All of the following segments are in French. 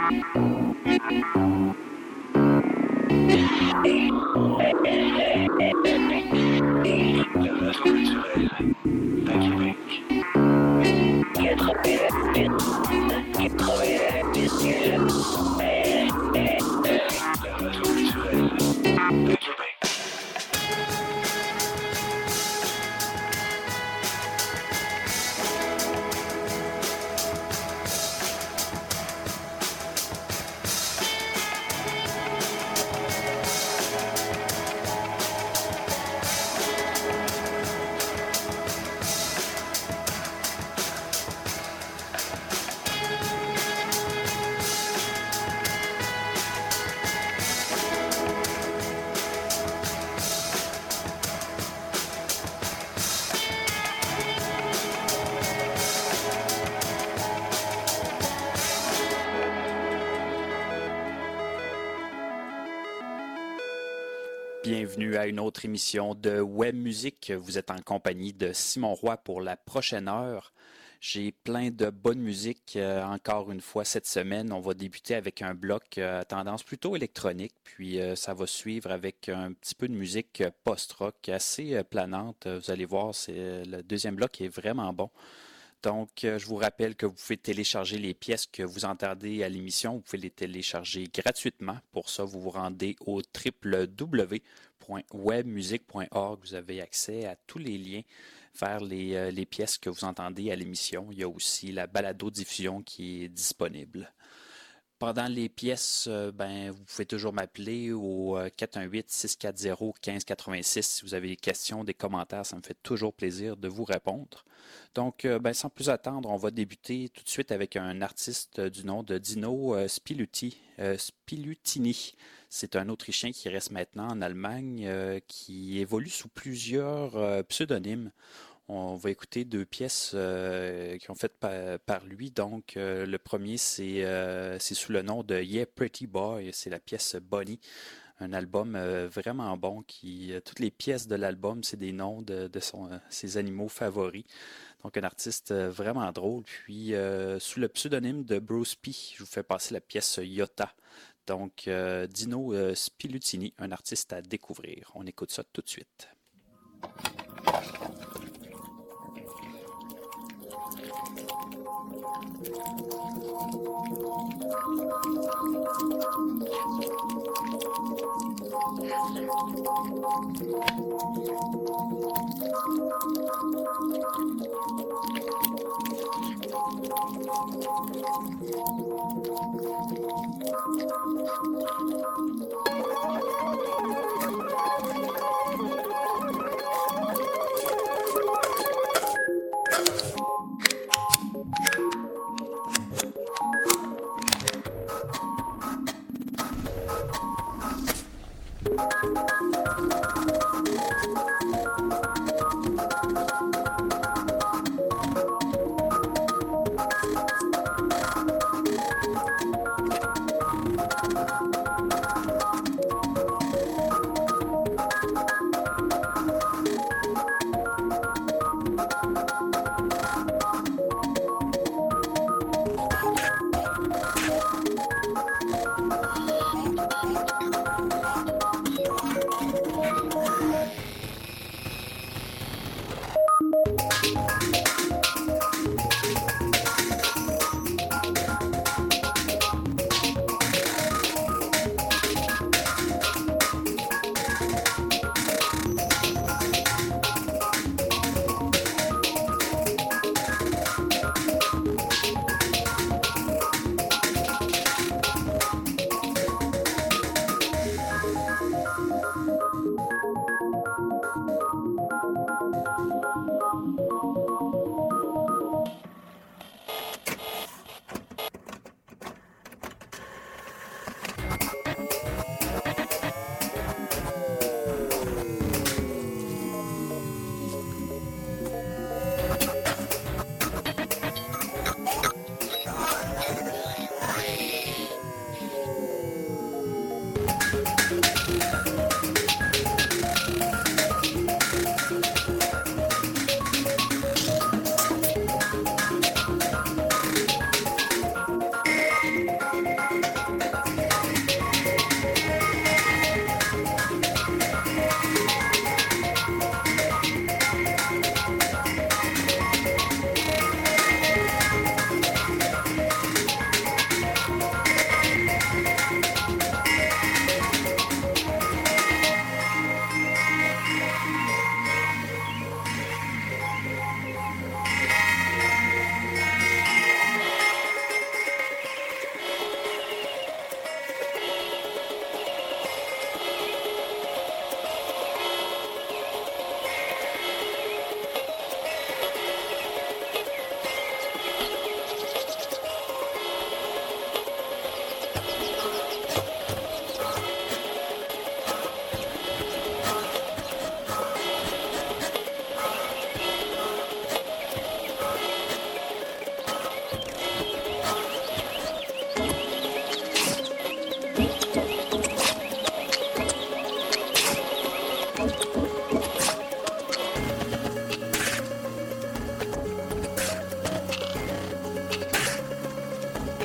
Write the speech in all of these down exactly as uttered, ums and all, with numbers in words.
Bienvenue à une autre émission de Web Musique. Vous êtes en compagnie de Simon Roy pour la prochaine heure. J'ai plein de bonne musique euh, encore une fois cette semaine. On va débuter avec un bloc euh, à tendance plutôt électronique, puis euh, ça va suivre avec un petit peu de musique euh, post-rock assez euh, planante. Vous allez voir, c'est, euh, le deuxième bloc est vraiment bon. Donc, euh, je vous rappelle que vous pouvez télécharger les pièces que vous entendez à l'émission. Vous pouvez les télécharger gratuitement. Pour ça, vous vous rendez au w w w point webmusique point org. Vous avez accès à tous les liens vers les, euh, les pièces que vous entendez à l'émission. Il y a aussi la balado-diffusion qui est disponible. Pendant les pièces, euh, ben, vous pouvez toujours m'appeler au euh, quatre un huit, six quatre zéro, un cinq huit six si vous avez des questions, des commentaires. Ça me fait toujours plaisir de vous répondre. Donc, euh, ben, sans plus attendre, on va débuter tout de suite avec un artiste du nom de Dino euh, Spiluti, euh, Spilutini. C'est un Autrichien qui reste maintenant en Allemagne, euh, qui évolue sous plusieurs euh, pseudonymes. On va écouter deux pièces euh, qui ont faites par, par lui. Donc, euh, le premier, c'est euh, c'est sous le nom de Yeah Pretty Boy. C'est la pièce Bonnie. Un album euh, vraiment bon. Qui, euh, toutes les pièces de l'album, c'est des noms de, de son, euh, ses animaux favoris. Donc, un artiste euh, vraiment drôle. Puis, euh, sous le pseudonyme de Bruce P, je vous fais passer la pièce Yota. Donc, euh, Dino euh, Spilutini, un artiste à découvrir. On écoute ça tout de suite.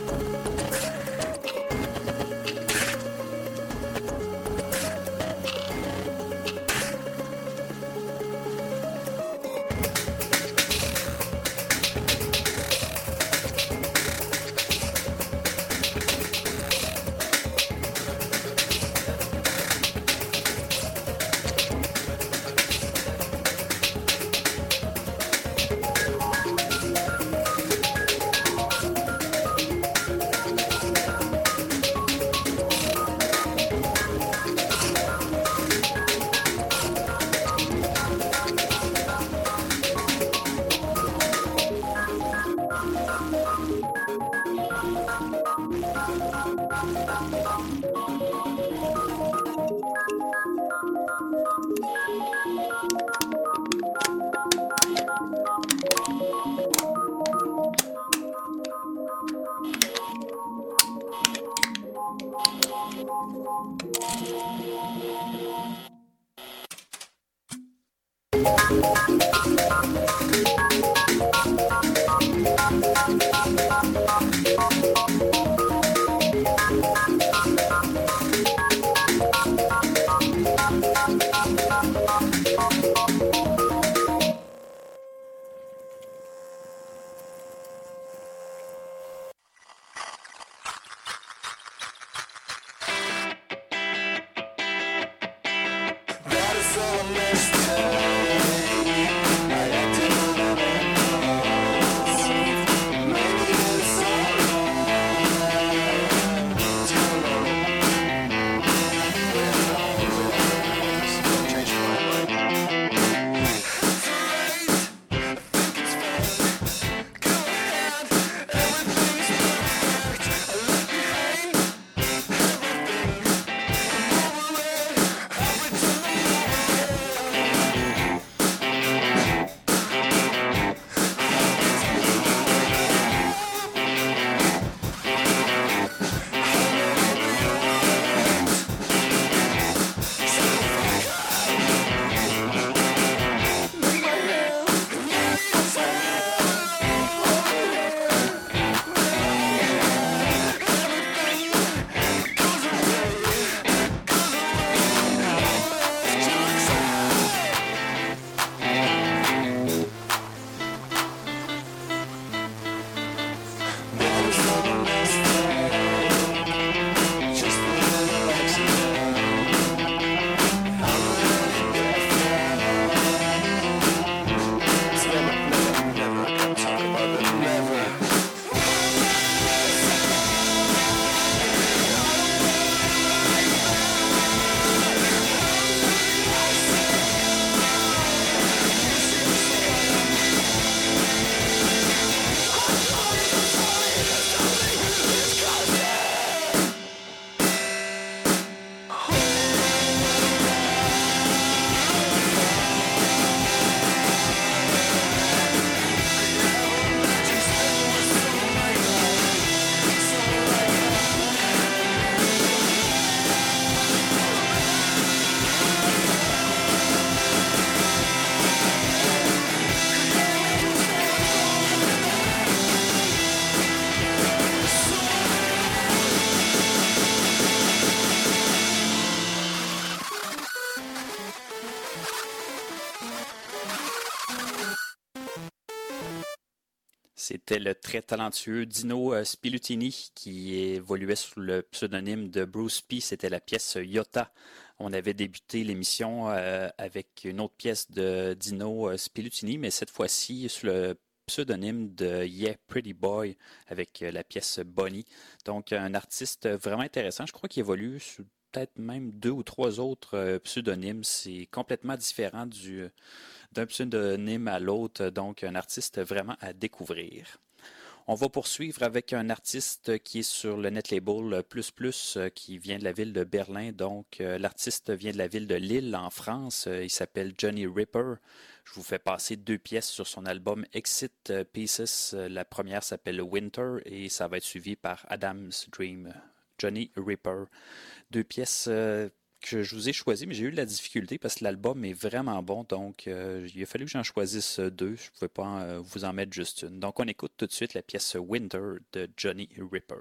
C'était le très talentueux Dino euh, Spilutini qui évoluait sous le pseudonyme de Bruce P. C'était la pièce Iota. On avait débuté l'émission euh, avec une autre pièce de Dino euh, Spilutini, mais cette fois-ci sous le pseudonyme de Yeah Pretty Boy avec euh, la pièce Bonnie. Donc un artiste vraiment intéressant. Je crois qu'il évolue sous peut-être même deux ou trois autres euh, pseudonymes. C'est complètement différent du d'un pseudonyme à l'autre, donc un artiste vraiment à découvrir. On va poursuivre avec un artiste qui est sur le net label Plus Plus, qui vient de la ville de Berlin. Donc, l'artiste vient de la ville de Lille, en France. Il s'appelle Johnny Ripper. Je vous fais passer deux pièces sur son album Exit Pieces. La première s'appelle Winter et ça va être suivi par Adam's Dream. Johnny Ripper. Deux pièces que je vous ai choisi, mais j'ai eu de la difficulté parce que l'album est vraiment bon, donc euh, il a fallu que j'en choisisse deux. Je ne pouvais pas euh, vous en mettre juste une. Donc on écoute tout de suite la pièce Winter de Johnny Ripper.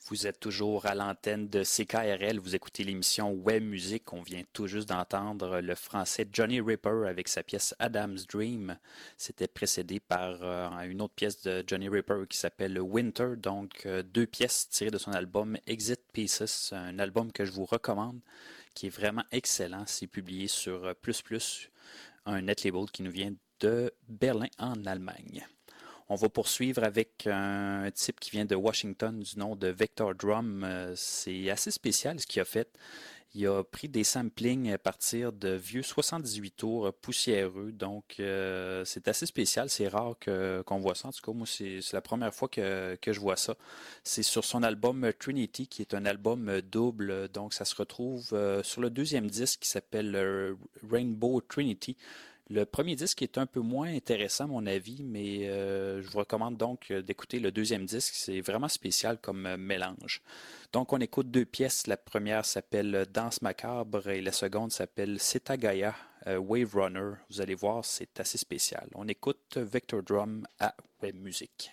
Vous êtes toujours à l'antenne de C K R L, vous écoutez l'émission Web Music. On vient tout juste d'entendre le français Johnny Ripper avec sa pièce Adam's Dream. C'était précédé par euh, une autre pièce de Johnny Ripper qui s'appelle Winter, donc euh, deux pièces tirées de son album Exit Pieces, un album que je vous recommande, qui est vraiment excellent. C'est publié sur Plus Plus, un net label qui nous vient de Berlin en Allemagne. On va poursuivre avec un type qui vient de Washington du nom de Vector Drum. C'est assez spécial ce qu'il a fait. Il a pris des samplings à partir de vieux soixante-dix-huit tours poussiéreux. Donc, euh, c'est assez spécial. C'est rare que, qu'on voit ça. En tout cas, moi, c'est, c'est la première fois que, que je vois ça. C'est sur son album Trinity, qui est un album double. Donc, ça se retrouve euh, sur le deuxième disque qui s'appelle euh, Rainbow Trinity. Le premier disque est un peu moins intéressant à mon avis, mais euh, je vous recommande donc d'écouter le deuxième disque. C'est vraiment spécial comme euh, mélange. Donc on écoute deux pièces. La première s'appelle Danse macabre et la seconde s'appelle Setagaya euh, Wave Runner. Vous allez voir, c'est assez spécial. On écoute Vector Drum à Web Music.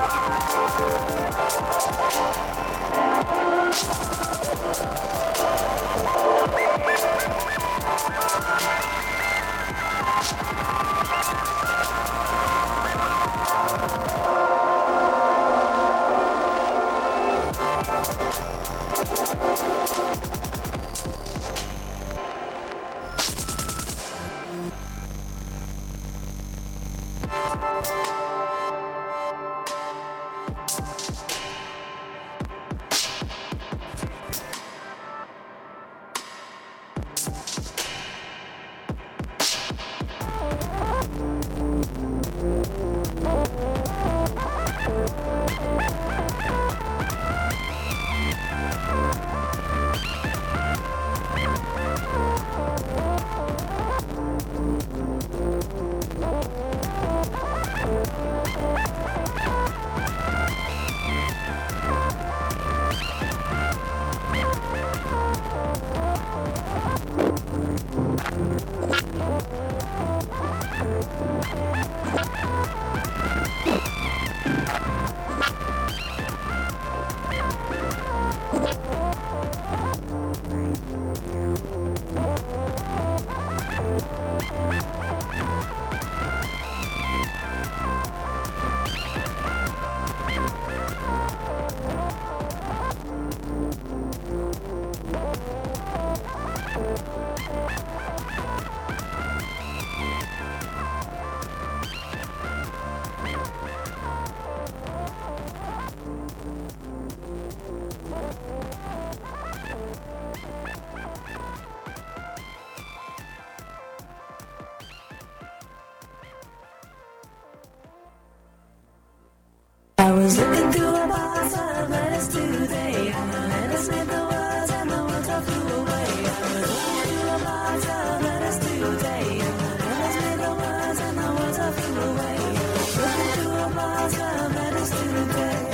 I was looking through a box of letters today, and the letters made the words, and the words all flew away. I was looking through a box of letters today, and the letters made the words, and the words all flew away. Looking through a box of letters today.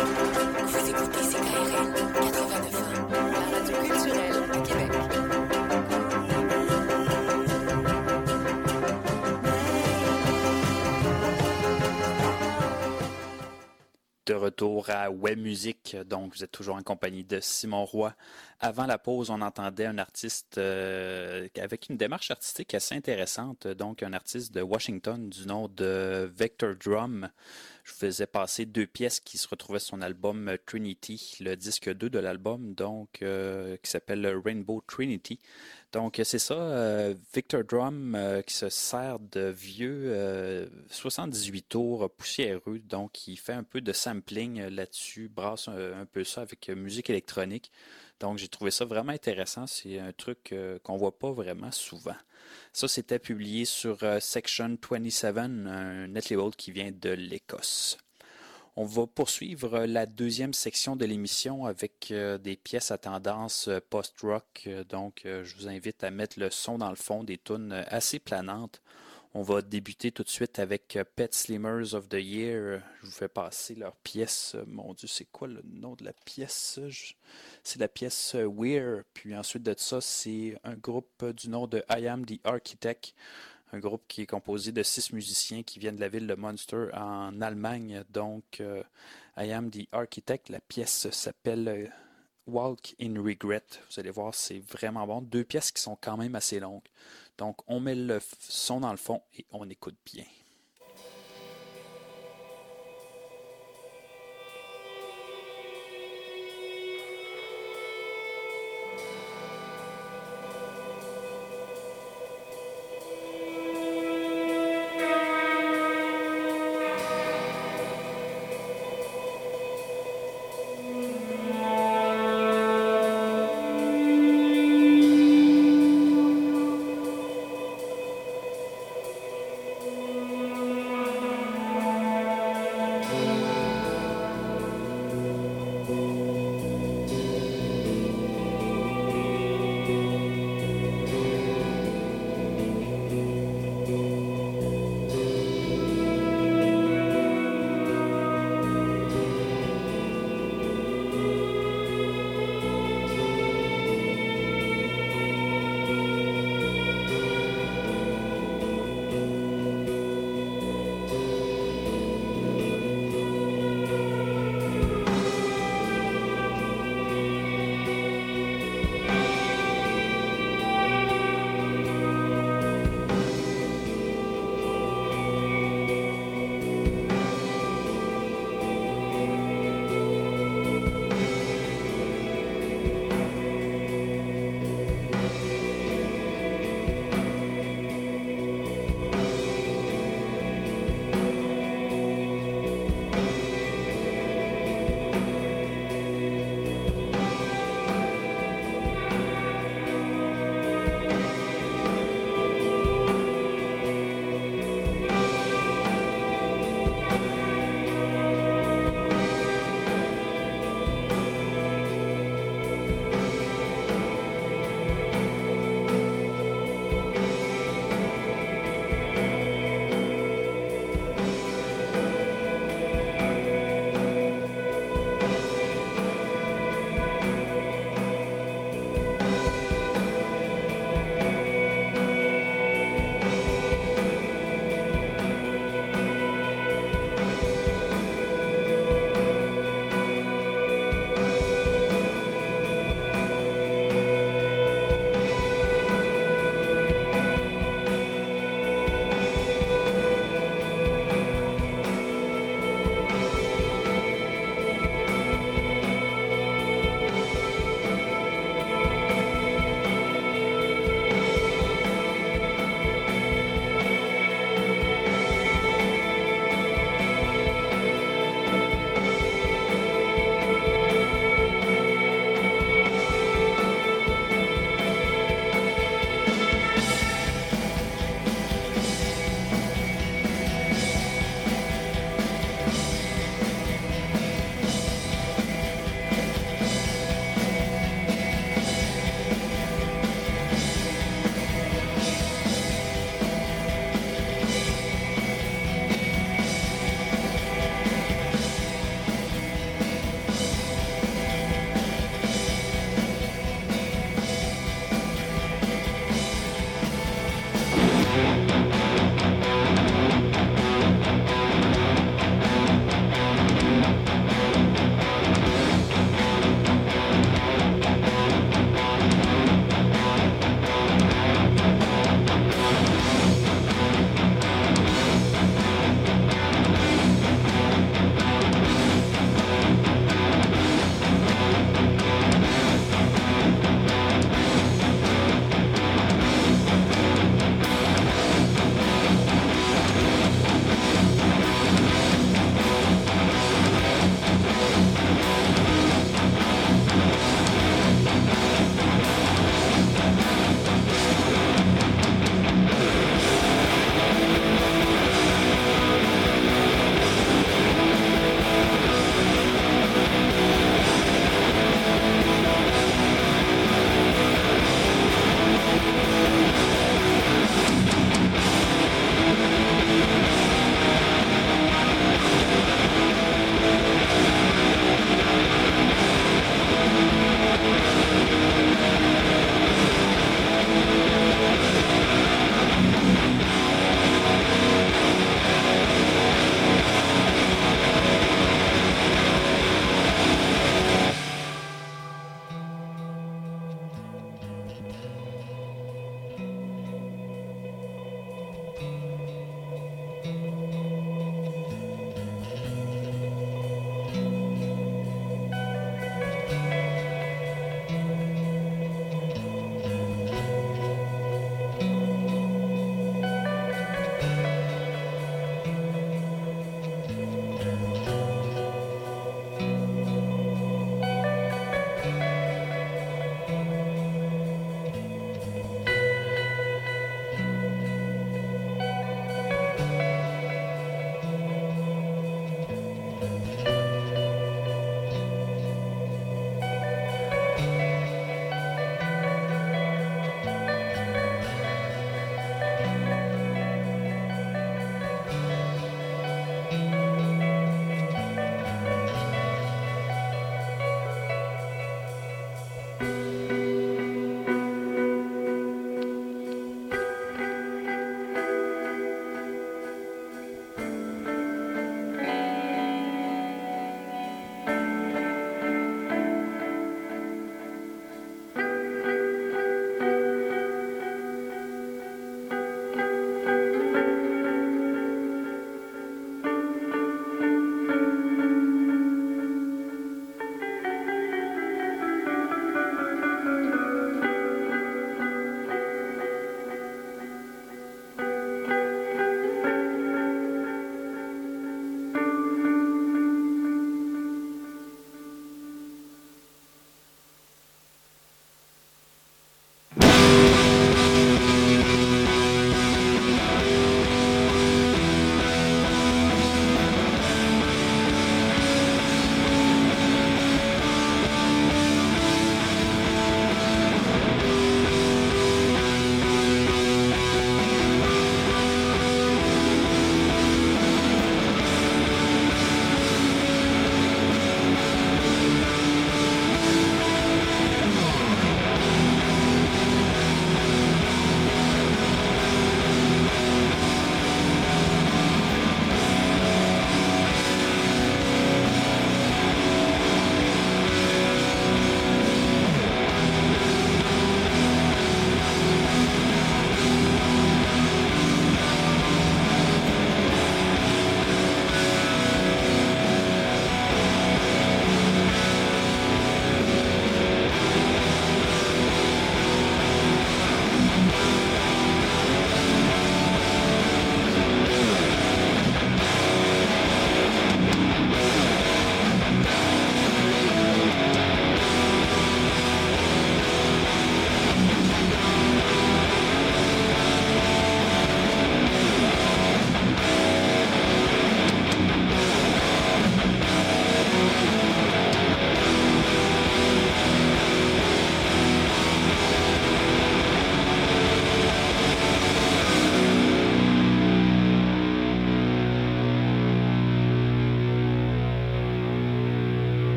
Vous écoutez C K R L quatre-vingt-neuf ans, la radio culturelle à Québec. De retour à Web Music, donc vous êtes toujours en compagnie de Simon Roy. Avant la pause, on entendait un artiste euh, avec une démarche artistique assez intéressante, donc un artiste de Washington du nom de Vector Drum. Je vous faisais passer deux pièces qui se retrouvaient sur son album Trinity, le disque deux de l'album, donc euh, qui s'appelle Rainbow Trinity. Donc c'est ça, euh, Vector Drum euh, qui se sert de vieux euh, soixante-dix-huit tours poussiéreux, donc il fait un peu de sampling là-dessus, brasse un, un peu ça avec musique électronique. Donc j'ai trouvé ça vraiment intéressant, c'est un truc euh, qu'on voit pas vraiment souvent. Ça, c'était publié sur euh, Section vingt-sept, un net label qui vient de l'Écosse. On va poursuivre la deuxième section de l'émission avec euh, des pièces à tendance euh, post-rock. Donc, euh, je vous invite à mettre le son dans le fond, des tunes assez planantes. On va débuter tout de suite avec euh, Pet Slimmers of the Year. Je vous fais passer leur pièce. Mon Dieu, c'est quoi le nom de la pièce? Je... C'est la pièce euh, Weir. Puis ensuite de ça, c'est un groupe du nom de I Am the Architect. Un groupe qui est composé de six musiciens qui viennent de la ville de Münster en Allemagne. Donc, euh, I Am the Architect. La pièce s'appelle euh, Walk in Regret. Vous allez voir, c'est vraiment bon. Deux pièces qui sont quand même assez longues. Donc, on met le son dans le fond et on écoute bien. Thank you.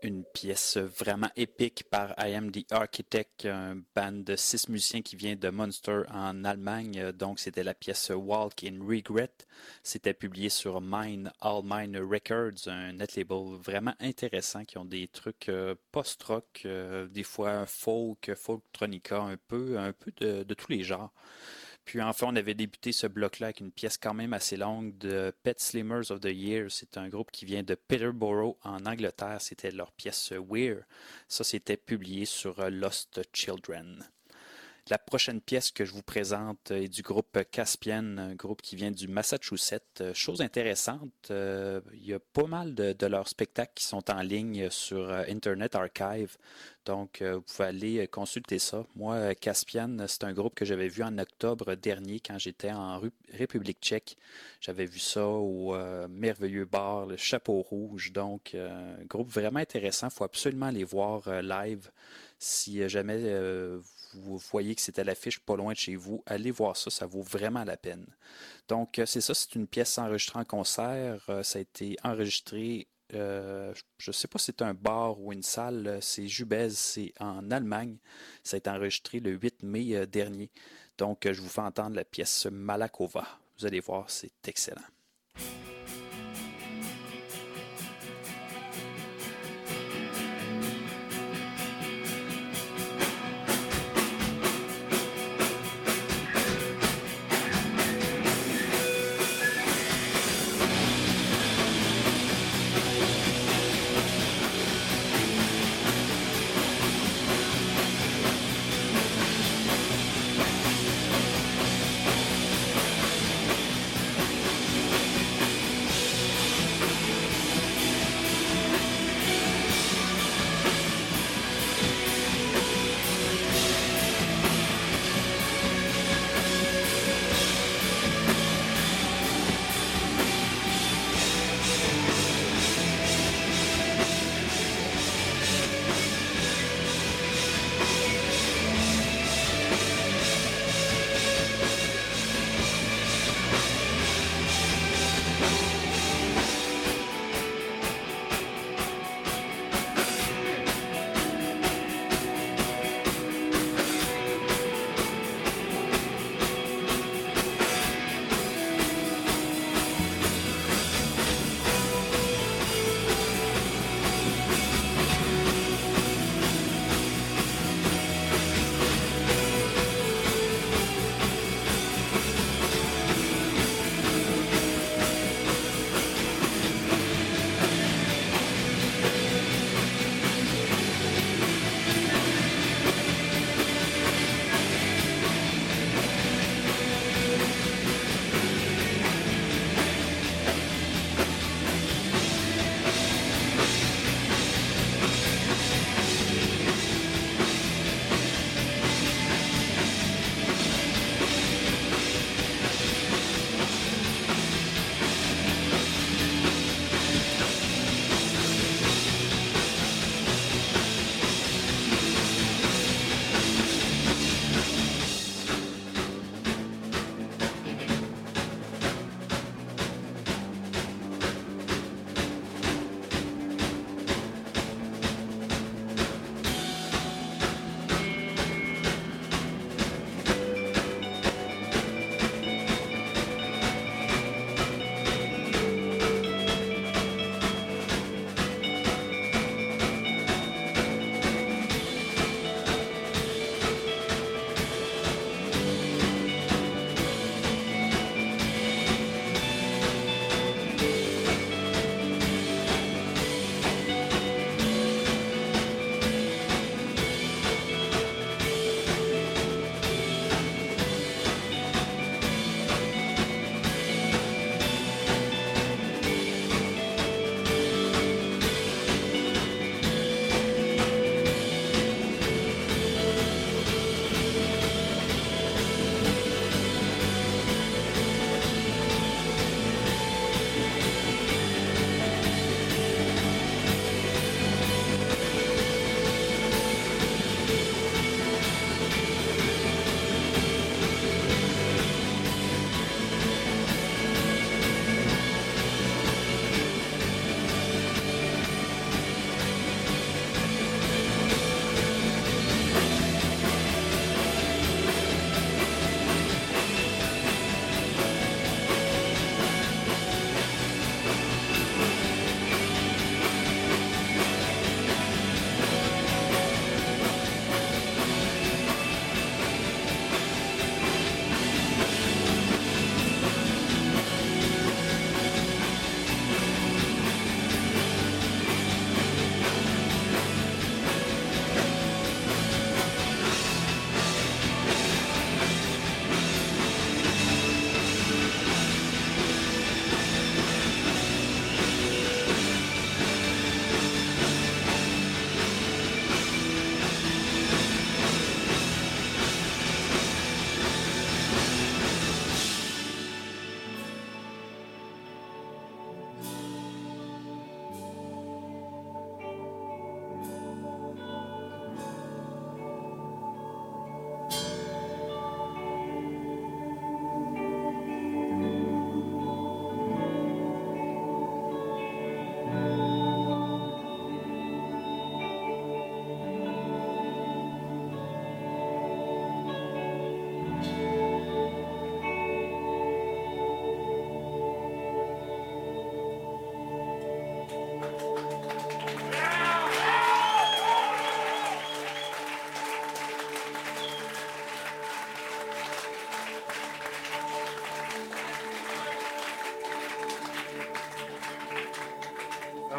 Une pièce vraiment épique par I Am the Architect, un band de six musiciens qui vient de Münster en Allemagne. Donc, c'était la pièce Walk in Regret. C'était publié sur Mine, All Mine Records, un net label vraiment intéressant qui ont des trucs euh, post-rock, euh, des fois folk, folktronica, un peu, un peu de, de tous les genres. Puis enfin, on avait débuté ce bloc-là avec une pièce quand même assez longue de Pet Slimmers of the Year. C'est un groupe qui vient de Peterborough en Angleterre. C'était leur pièce Weir. Ça, c'était publié sur Lost Children. La prochaine pièce que je vous présente est du groupe Caspian, un groupe qui vient du Massachusetts. Chose intéressante, euh, il y a pas mal de, de leurs spectacles qui sont en ligne sur Internet Archive. Donc, euh, vous pouvez aller consulter ça. Moi, Caspian, c'est un groupe que j'avais vu en octobre dernier quand j'étais en Ru- République tchèque. J'avais vu ça au euh, merveilleux bar, le Chapeau Rouge. Donc, euh, un groupe vraiment intéressant. Il faut absolument les voir euh, live. Si jamais euh, vous voyez que c'est à l'affiche pas loin de chez vous, allez voir ça, ça vaut vraiment la peine. Donc, euh, c'est ça, c'est une pièce enregistrée en concert. Euh, ça a été enregistré, euh, je ne sais pas si c'est un bar ou une salle, c'est Jubez, c'est en Allemagne. Ça a été enregistré le huit mai euh, dernier. Donc, euh, je vous fais entendre la pièce Malakova. Vous allez voir, c'est excellent.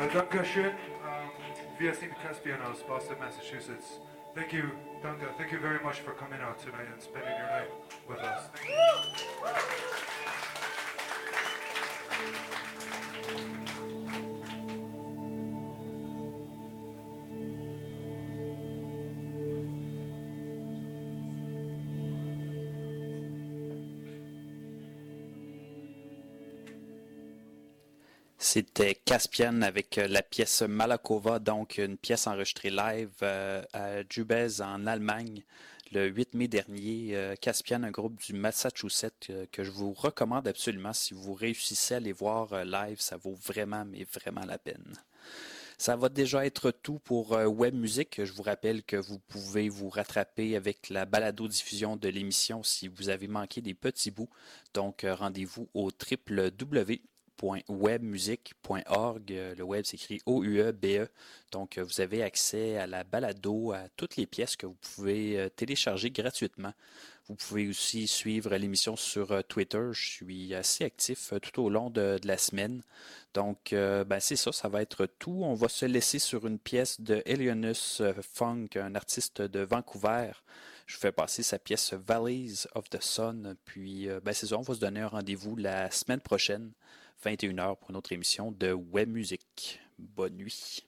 Uh, Dankeschön, um, wir sind Caspian aus Boston, Massachusetts. Thank you, Dunga. Thank you very much for coming out tonight and spending your night with us. Thank you. C'était Caspian avec euh, la pièce Malakova, donc une pièce enregistrée live euh, à Jubez en Allemagne le huit mai dernier. Euh, Caspian, un groupe du Massachusetts euh, que je vous recommande absolument. Si vous réussissez à les voir euh, live, ça vaut vraiment, mais vraiment la peine. Ça va déjà être tout pour euh, Web Musique. Je vous rappelle que vous pouvez vous rattraper avec la balado-diffusion de l'émission si vous avez manqué des petits bouts. Donc, euh, rendez-vous au w w w point webmusique point org. Le web s'écrit O U E B E. Donc, vous avez accès à la balado, à toutes les pièces que vous pouvez télécharger gratuitement. Vous pouvez aussi suivre l'émission sur Twitter. Je suis assez actif tout au long de, de la semaine. Donc, euh, ben c'est ça, ça va être tout. On va se laisser sur une pièce de Eleonus Funk, un artiste de Vancouver. Je vous fais passer sa pièce Valleys of the Sun. Puis, ben c'est ça, on va se donner un rendez-vous la semaine prochaine, vingt et une heures, pour une autre émission de Web Musique. Bonne nuit.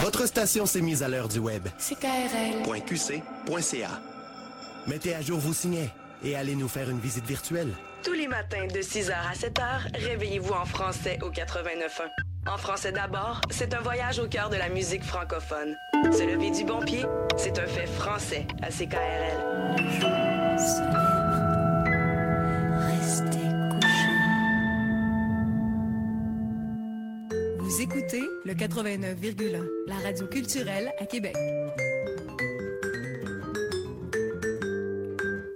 Votre station s'est mise à l'heure du web. C K R L. .q c point c a. Mettez à jour vos signets et allez nous faire une visite virtuelle. Tous les matins de six heures à sept heures, réveillez-vous en français au quatre-vingt-neuf un. En français d'abord, c'est un voyage au cœur de la musique francophone. Se lever du bon pied, c'est un fait français à C K R L. Se lève, restez couché. Vous écoutez le quatre-vingt-neuf virgule un, la radio culturelle à Québec.